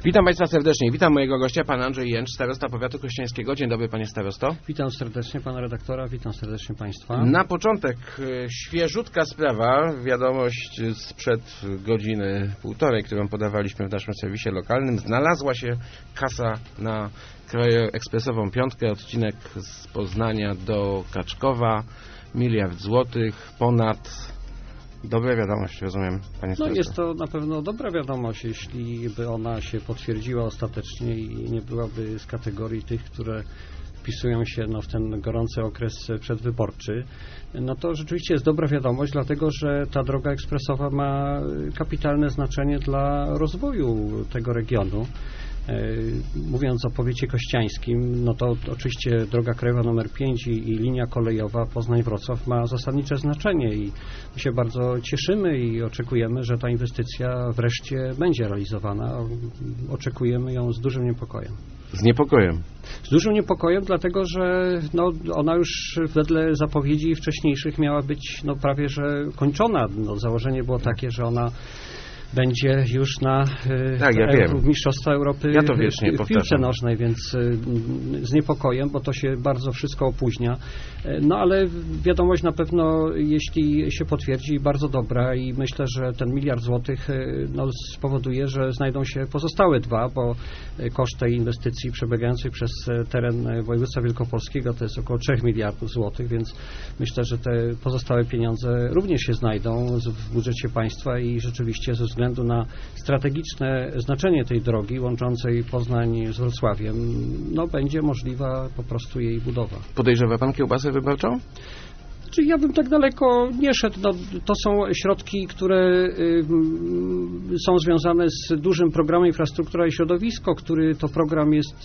Witam Państwa serdecznie. Witam mojego gościa, pan Andrzej Jęcz, starosta powiatu krościeńskiego. Dzień dobry, panie starosto. Witam serdecznie pana redaktora, witam serdecznie państwa. Na początek świeżutka sprawa, wiadomość sprzed godziny półtorej, którą podawaliśmy w naszym serwisie lokalnym. Znalazła się kasa na krajoekspresową piątkę, odcinek z Poznania do Kaczkowa, 1 000 000 złotych, ponad. Dobra wiadomość, rozumiem, panie starosto. Jest to na pewno dobra wiadomość, jeśli by ona się potwierdziła ostatecznie i nie byłaby z kategorii tych, które wpisują się w ten gorący okres przedwyborczy. No to rzeczywiście jest dobra wiadomość, dlatego że ta droga ekspresowa ma kapitalne znaczenie dla rozwoju tego regionu. Mówiąc o powiecie kościańskim, no to oczywiście droga krajowa nr 5 i linia kolejowa Poznań-Wrocław ma zasadnicze znaczenie i my się bardzo cieszymy i oczekujemy, że ta inwestycja wreszcie będzie realizowana. Oczekujemy ją z dużym niepokojem. Z niepokojem? Z dużym niepokojem, dlatego że ona już wedle zapowiedzi wcześniejszych miała być prawie że kończona. Założenie było takie, że ona będzie już na Mistrzostwa Europy w piłce nożnej, więc z niepokojem, bo to się bardzo wszystko opóźnia. No ale wiadomość na pewno, jeśli się potwierdzi, bardzo dobra i myślę, że ten 1 000 000 złotych spowoduje, że znajdą się pozostałe dwa, bo koszt tej inwestycji przebiegającej przez teren województwa wielkopolskiego to jest około 3 miliardów złotych, więc myślę, że te pozostałe pieniądze również się znajdą w budżecie państwa i rzeczywiście ze względu na strategiczne znaczenie tej drogi łączącej Poznań z Wrocławiem, będzie możliwa po prostu jej budowa. Podejrzewa pan kiełbasę wyborczą? Czy ja bym tak daleko nie szedł. To są środki, które są związane z dużym programem Infrastruktura i Środowisko, który to program jest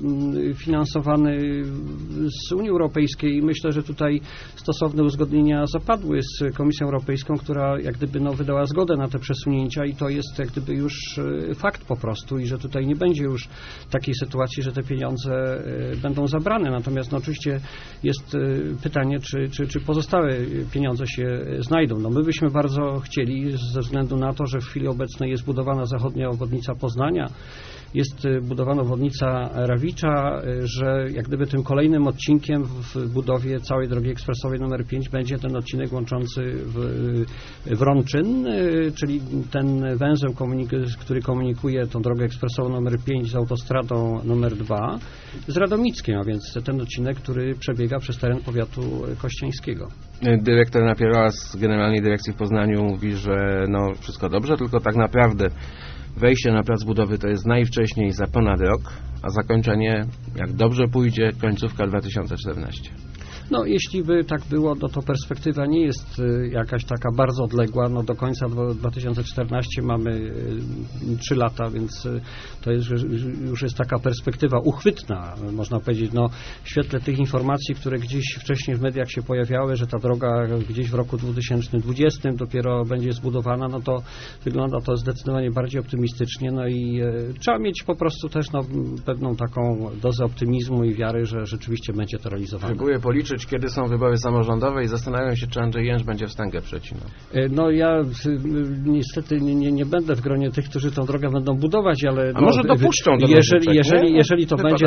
finansowany z Unii Europejskiej i myślę, że tutaj stosowne uzgodnienia zapadły z Komisją Europejską, która jak gdyby wydała zgodę na te przesunięcia i to jest jak gdyby już fakt po prostu i że tutaj nie będzie już takiej sytuacji, że te pieniądze będą zabrane. Natomiast oczywiście jest pytanie, czy pozostałe pieniądze się znajdą. My byśmy bardzo chcieli, ze względu na to, że w chwili obecnej jest budowana zachodnia obwodnica Poznania, jest budowana obwodnica Rawicza, że jak gdyby tym kolejnym odcinkiem w budowie całej drogi ekspresowej nr 5 będzie ten odcinek łączący Wrączyn, czyli ten węzeł, który komunikuje tą drogę ekspresową nr 5 z autostradą nr 2 z Radomickiem, a więc ten odcinek, który przebiega przez teren powiatu kościeńskiego. Dyrektor Napieroła z Generalnej Dyrekcji w Poznaniu mówi, że wszystko dobrze, tylko tak naprawdę wejście na plac budowy to jest najwcześniej za ponad rok, a zakończenie, jak dobrze pójdzie, końcówka 2014. Jeśli by tak było, to perspektywa nie jest jakaś taka bardzo odległa. Do końca 2014 mamy 3 lata, więc to już jest taka perspektywa uchwytna, można powiedzieć. W świetle tych informacji, które gdzieś wcześniej w mediach się pojawiały, że ta droga gdzieś w roku 2020 dopiero będzie zbudowana, to wygląda to zdecydowanie bardziej optymistycznie. I trzeba mieć po prostu też pewną taką dozę optymizmu i wiary, że rzeczywiście będzie to realizowane. Próbuję policzyć, kiedy są wybory samorządowe i zastanawiam się, czy Andrzej Jęcz będzie wstęgę przecinał. Ja niestety nie będę w gronie tych, którzy tą drogę będą budować, ale a może dopuszczą do jeżeli to będzie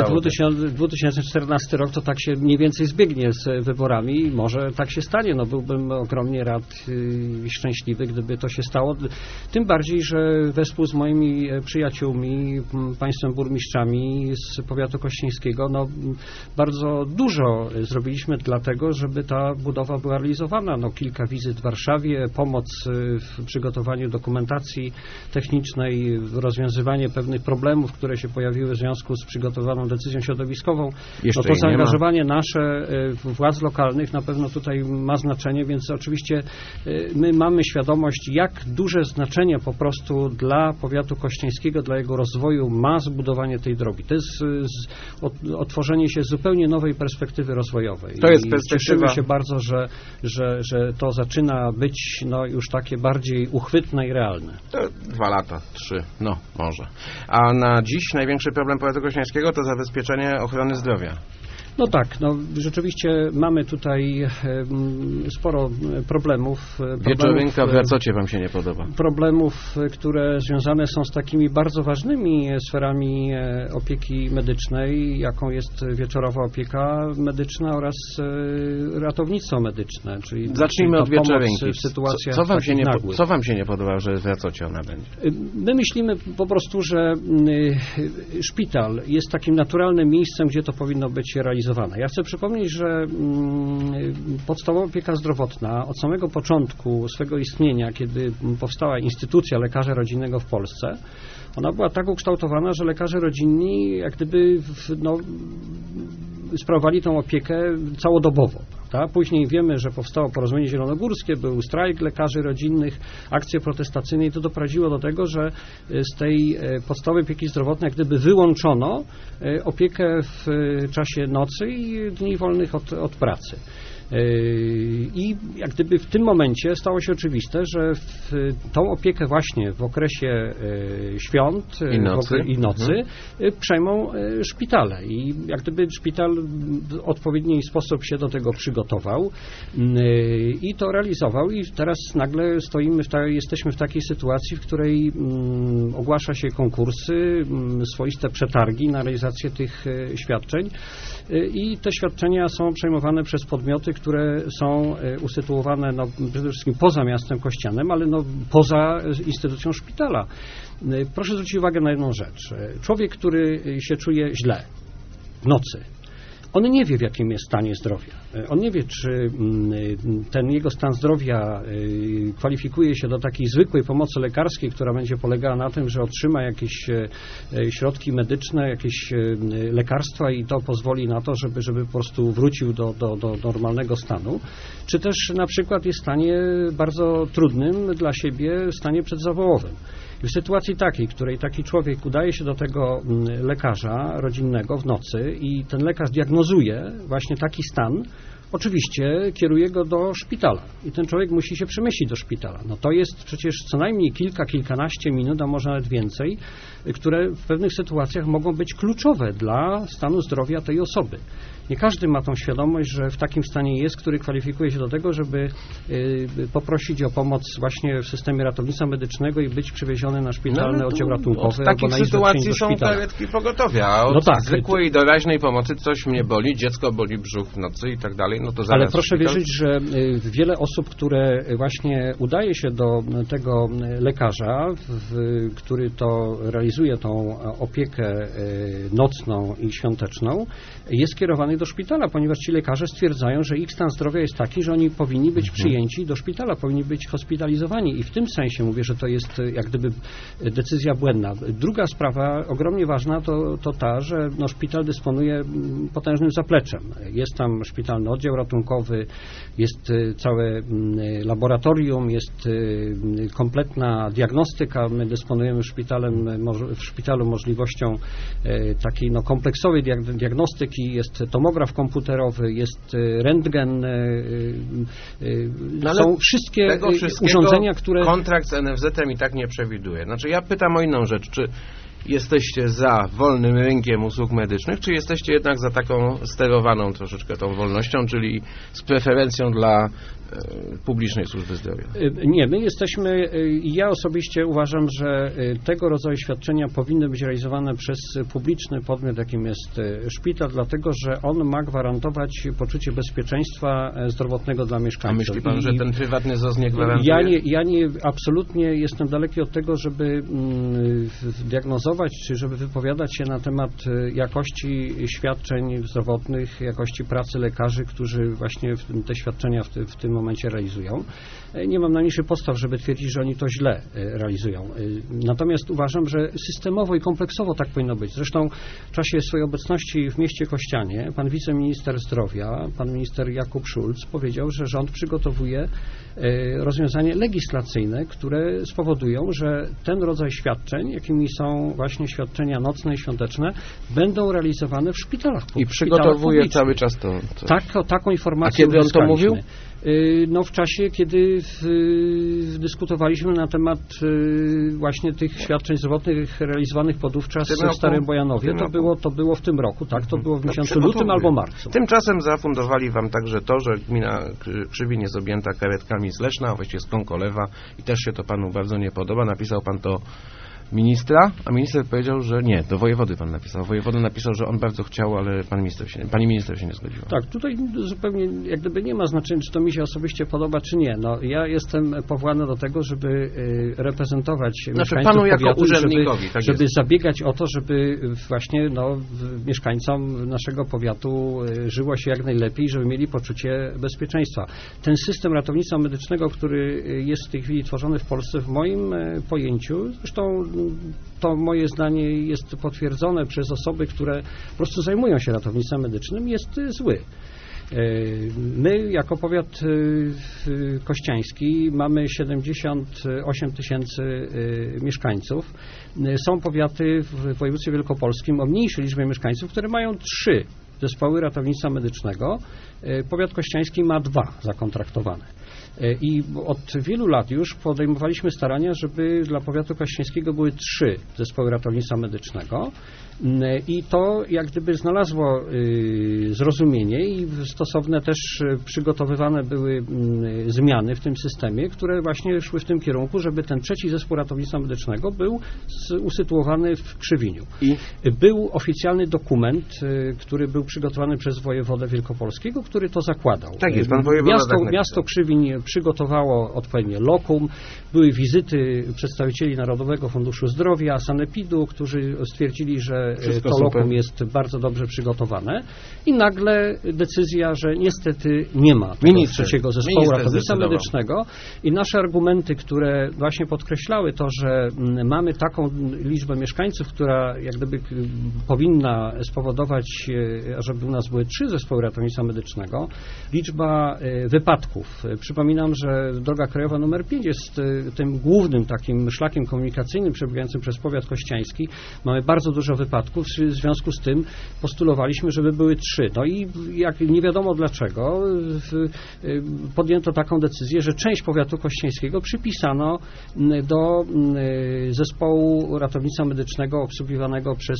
2014 rok, to tak się mniej więcej zbiegnie z wyborami i może tak się stanie. Byłbym ogromnie rad i szczęśliwy, gdyby to się stało. Tym bardziej, że wespół z moimi przyjaciółmi, państwem burmistrzami z powiatu kościeńskiego, bardzo dużo zrobiliśmy dlatego, żeby ta budowa była realizowana. Kilka wizyt w Warszawie, pomoc w przygotowaniu dokumentacji technicznej, rozwiązywanie pewnych problemów, które się pojawiły w związku z przygotowaną decyzją środowiskową. To zaangażowanie nasze władz lokalnych na pewno tutaj ma znaczenie, więc oczywiście my mamy świadomość, jak duże znaczenie po prostu dla powiatu kościeńskiego, dla jego rozwoju ma zbudowanie tej drogi. To jest otworzenie się zupełnie nowej perspektywy rozwojowej. To jest perspektywa. Cieszymy się bardzo, że to zaczyna być już takie bardziej uchwytne i realne. 2 lata, 3, może. A na dziś największy problem powiatu kościeńskiego to zabezpieczenie ochrony zdrowia. No tak, rzeczywiście mamy tutaj sporo problemów. Wieczorynka w Racocie wam się nie podoba? Problemów, które związane są z takimi bardzo ważnymi sferami opieki medycznej, jaką jest wieczorowa opieka medyczna oraz ratownictwo medyczne. Czyli zacznijmy od wieczorynki. W sytuacjach co wam się nie podoba, że w Racocie ona będzie? My myślimy po prostu, że szpital jest takim naturalnym miejscem, gdzie to powinno być realizowane. Ja chcę przypomnieć, że podstawowa opieka zdrowotna od samego początku swego istnienia, kiedy powstała instytucja lekarza rodzinnego w Polsce, ona była tak ukształtowana, że lekarze rodzinni jak gdyby sprawowali tą opiekę całodobowo. Prawda? Później wiemy, że powstało Porozumienie Zielonogórskie, był strajk lekarzy rodzinnych, akcje protestacyjne i to doprowadziło do tego, że z tej podstawowej opieki zdrowotnej jak gdyby wyłączono opiekę w czasie nocy i dni wolnych od pracy. I jak gdyby w tym momencie stało się oczywiste, że tą opiekę właśnie w okresie świąt i nocy przejmą szpitale. I jak gdyby szpital w odpowiedni sposób się do tego przygotował i to realizował i teraz nagle jesteśmy w takiej sytuacji, w której ogłasza się konkursy, swoiste przetargi na realizację tych świadczeń i te świadczenia są przejmowane przez podmioty, które są usytuowane przede wszystkim poza miastem kościanym, ale poza instytucją szpitala. Proszę zwrócić uwagę na jedną rzecz. Człowiek, który się czuje źle w nocy, on nie wie, w jakim jest stanie zdrowia. On nie wie, czy ten jego stan zdrowia kwalifikuje się do takiej zwykłej pomocy lekarskiej, która będzie polegała na tym, że otrzyma jakieś środki medyczne, jakieś lekarstwa i to pozwoli na to, żeby po prostu wrócił do normalnego stanu. Czy też na przykład jest w stanie bardzo trudnym dla siebie, stanie przedzawołowym. W sytuacji takiej, w której taki człowiek udaje się do tego lekarza rodzinnego w nocy i ten lekarz diagnozuje właśnie taki stan, oczywiście kieruje go do szpitala i ten człowiek musi się przemieścić do szpitala. To jest przecież co najmniej kilkanaście minut, a może nawet więcej, które w pewnych sytuacjach mogą być kluczowe dla stanu zdrowia tej osoby. Nie każdy ma tą świadomość, że w takim stanie jest, który kwalifikuje się do tego, żeby poprosić o pomoc właśnie w systemie ratownictwa medycznego i być przywieziony na szpitalny oddział ratunkowy. W takich sytuacji są karetki pogotowia, a od zwykłej doraźnej pomocy coś mnie boli, dziecko boli brzuch w nocy i tak dalej, to zaraz. Ale proszę wierzyć, że wiele osób, które właśnie udaje się do tego lekarza, który to realizuje tą opiekę nocną i świąteczną, jest kierowany do szpitala, ponieważ ci lekarze stwierdzają, że ich stan zdrowia jest taki, że oni powinni być przyjęci do szpitala, powinni być hospitalizowani i w tym sensie mówię, że to jest jak gdyby decyzja błędna. Druga sprawa, ogromnie ważna, to ta, że szpital dysponuje potężnym zapleczem. Jest tam szpitalny oddział ratunkowy, jest całe laboratorium, jest kompletna diagnostyka. My dysponujemy w szpitalu możliwością takiej kompleksowej diagnostyki, jest tomograf komputerowy, jest rentgen, są wszystkie urządzenia, które... Kontrakt z NFZ-em i tak nie przewiduje. Ja pytam o inną rzecz, czy jesteście za wolnym rynkiem usług medycznych, czy jesteście jednak za taką sterowaną troszeczkę tą wolnością, czyli z preferencją dla publicznej służby zdrowia? Nie, my jesteśmy, ja osobiście uważam, że tego rodzaju świadczenia powinny być realizowane przez publiczny podmiot, jakim jest szpital, dlatego, że on ma gwarantować poczucie bezpieczeństwa zdrowotnego dla mieszkańców. A myśli pan, że ten prywatny ZOZ nie gwarantuje? Ja absolutnie jestem daleki od tego, żeby diagnozować, czy żeby wypowiadać się na temat jakości świadczeń zdrowotnych, jakości pracy lekarzy, którzy właśnie te świadczenia w tym momencie realizują. Nie mam najmniejszych podstaw, żeby twierdzić, że oni to źle realizują. Natomiast uważam, że systemowo i kompleksowo tak powinno być. Zresztą w czasie swojej obecności w mieście Kościanie pan wiceminister zdrowia, pan minister Jakub Szulc powiedział, że rząd przygotowuje rozwiązania legislacyjne, które spowodują, że ten rodzaj świadczeń, jakimi są właśnie świadczenia nocne i świąteczne będą realizowane w szpitalach publicznych. I przygotowuje cały czas to. Taką informację. A kiedy on to mówił? No w czasie, kiedy dyskutowaliśmy na temat właśnie tych świadczeń zdrowotnych realizowanych podówczas w Starym Bojanowie, to było w tym roku, tak? To było w miesiącu lutym albo marcu. Tymczasem zafundowali wam także to, że gmina Krzywin jest objęta karetkami z Leszna, a właściwie z Kąkolewa i też się to panu bardzo nie podoba. Napisał pan to ministra, a minister powiedział, że nie, do wojewody pan napisał. Wojewoda napisał, że on bardzo chciał, ale pani minister się nie zgodziła. Tak, tutaj zupełnie jak gdyby nie ma znaczenia, czy to mi się osobiście podoba, czy nie. No, ja jestem powołany do tego, żeby reprezentować mieszkańców panu jako powiatu, urzędnikowi, żeby zabiegać o to, żeby właśnie mieszkańcom naszego powiatu żyło się jak najlepiej, żeby mieli poczucie bezpieczeństwa. Ten system ratownictwa medycznego, który jest w tej chwili tworzony w Polsce, w moim pojęciu, zresztą to moje zdanie jest potwierdzone przez osoby, które po prostu zajmują się ratownictwem medycznym, jest zły. My jako powiat kościański mamy 78 tysięcy mieszkańców. Są powiaty w województwie wielkopolskim o mniejszej liczbie mieszkańców, które mają 3 zespoły ratownictwa medycznego. Powiat kościański ma 2 zakontraktowane. I od wielu lat już podejmowaliśmy starania, żeby dla powiatu kościańskiego były 3 zespoły ratownictwa medycznego. I to jak gdyby znalazło zrozumienie i stosowne też przygotowywane były zmiany w tym systemie, które właśnie szły w tym kierunku, żeby ten 3 zespół ratownictwa medycznego był usytuowany w Krzywiniu. Był oficjalny dokument, który był przygotowany przez wojewodę wielkopolskiego, który to zakładał. Tak jest, pan wojewoda Miasto Krzywiń przygotowało odpowiednie lokum, były wizyty przedstawicieli Narodowego Funduszu Zdrowia, Sanepidu, którzy stwierdzili, że wszystko to super. lokum jest bardzo dobrze przygotowane i nagle decyzja, że niestety nie ma tego 3 zespołu ratownictwa medycznego i nasze argumenty, które właśnie podkreślały to, że mamy taką liczbę mieszkańców, która jak gdyby powinna spowodować, żeby u nas były 3 zespoły ratownictwa medycznego, liczba wypadków. Przypominam, że droga krajowa nr 5 jest tym głównym takim szlakiem komunikacyjnym przebiegającym przez powiat kościański. Mamy bardzo dużo wypadków, w związku z tym postulowaliśmy, żeby były 3. No i jak nie wiadomo dlaczego podjęto taką decyzję, że część powiatu kościańskiego przypisano do zespołu ratownictwa medycznego obsługiwanego przez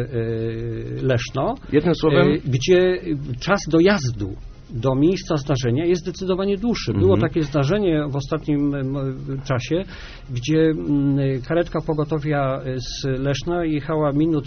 Leszno. Jednym słowem, gdzie czas dojazdu do miejsca zdarzenia jest zdecydowanie dłuższy. Było takie zdarzenie w ostatnim czasie, gdzie karetka pogotowia z Leszna jechała minut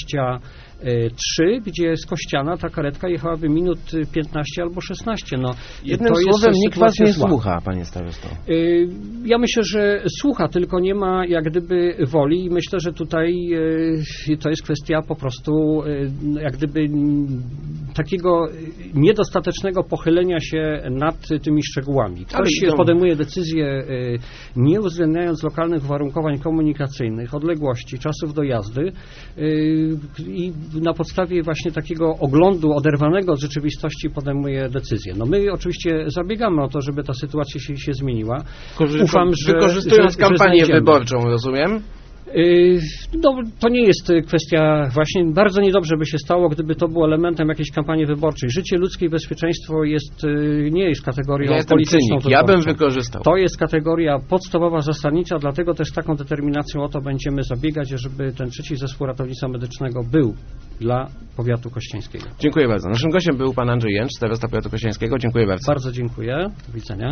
23, gdzie z Kościana ta karetka jechałaby minut 15 albo 16. No, jednym słowem nikt was nie słucha, panie starosto. Ja myślę, że słucha, tylko nie ma jak gdyby woli i myślę, że tutaj to jest kwestia po prostu jak gdyby takiego niedostatecznego pochylenia się nad tymi szczegółami. Ktoś podejmuje decyzję, nie uwzględniając lokalnych uwarunkowań komunikacyjnych, odległości, czasów dojazdy i na podstawie właśnie takiego oglądu oderwanego od rzeczywistości podejmuje decyzję. No my oczywiście zabiegamy o to, żeby ta sytuacja się zmieniła. Ufam, wykorzystując kampanię wyborczą, rozumiem? No, to nie jest kwestia, właśnie bardzo niedobrze by się stało, gdyby to było elementem jakiejś kampanii wyborczej. Życie ludzkie i bezpieczeństwo nie jest kategorią polityczną. Ja bym wykorzystał. To jest kategoria podstawowa, zasadnicza, dlatego też taką determinacją o to będziemy zabiegać, żeby ten 3 zespół ratownictwa medycznego był dla powiatu kościańskiego. Dziękuję bardzo. Naszym gościem był pan Andrzej Jęcz, starosta powiatu kościańskiego. Dziękuję bardzo. Bardzo dziękuję. Do widzenia.